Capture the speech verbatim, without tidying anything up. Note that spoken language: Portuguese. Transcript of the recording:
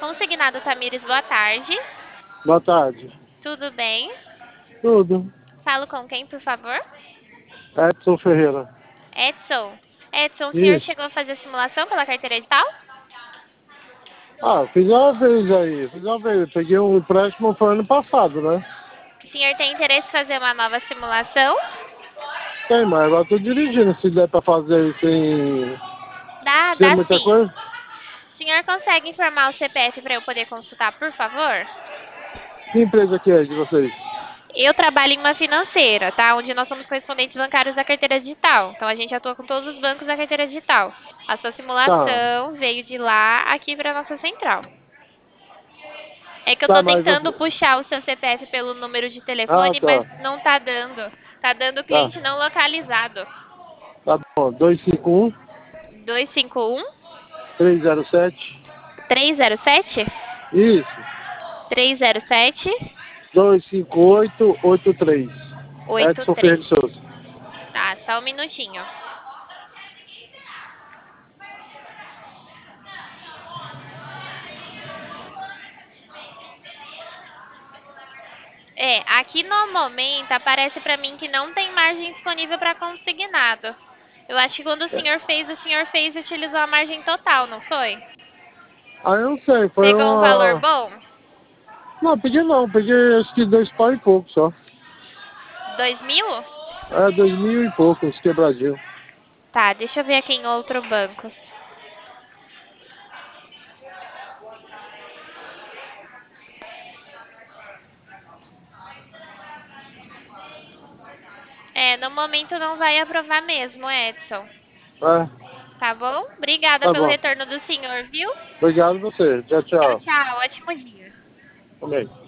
Consignado Tamires, boa tarde. Boa tarde. Tudo bem? Tudo. Falo com quem, por favor? Edson Ferreira. Edson. Edson, o senhor Isso. chegou a fazer a simulação pela carteira edital? Ah, fiz uma vez aí. Fiz uma vez. Peguei um empréstimo foi ano passado, né? O senhor tem interesse em fazer uma nova simulação? Tem, mas agora eu tô dirigindo. Se der pra fazer sem Dá, ser dá muita sim. coisa. O senhor consegue informar o C P F para eu poder consultar, por favor? Que empresa que é de vocês? Eu trabalho em uma financeira, tá? Onde nós somos correspondentes bancários da carteira digital. Então a gente atua com todos os bancos da carteira digital. A sua Tá. simulação veio de lá aqui para nossa central. É que eu tô Tá, mas tentando você... puxar o seu C P F pelo número de Ah, telefone, mas tá. não tá dando. Tá dando Tá. cliente não localizado. Tá bom. dois cinco um, dois cinco um, três zero sete. três zero sete? Isso. três zero sete, dois cinco oito, oito três. oito Edson Ferreira três. de Souza. Tá, só um minutinho. É, aqui no momento aparece pra mim que não tem margem disponível para consignado. Eu acho que quando o senhor fez, o senhor fez e utilizou a margem total, não foi? Ah, eu não sei. Foi Pegou um valor uma... bom? Não, peguei não. Peguei acho que dois pau e pouco só. Dois mil? É, dois mil e pouco, uns quebradinhos. Tá, deixa eu ver aqui em outro banco. É, no momento não vai aprovar mesmo, Edson. É, Tá bom? Obrigada tá pelo bom. retorno do senhor, viu? Obrigado a você. Tchau, Tchau, tchau. tchau. Ótimo dia. Amém.